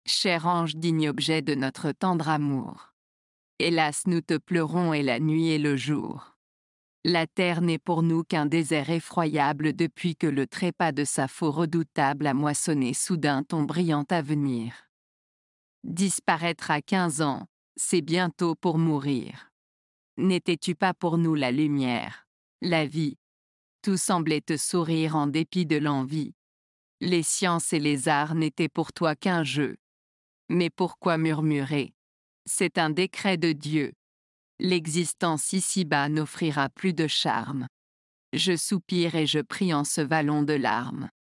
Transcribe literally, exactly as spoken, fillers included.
cher ange digne objet de notre tendre amour. Hélas, nous te pleurons et la nuit et le jour. La terre n'est pour nous qu'un désert effroyable depuis que le trépas de sa faux redoutable a moissonné soudain ton brillant avenir. Disparaître à quinze ans, c'est bientôt pour mourir. N'étais-tu pas pour nous la lumière, la vie? Tout semblait te sourire en dépit de l'envie. Les sciences et les arts n'étaient pour toi qu'un jeu. Mais pourquoi murmurer? C'est un décret de Dieu. L'existence ici-bas n'offrira plus de charme. Je soupire et je prie en ce vallon de larmes.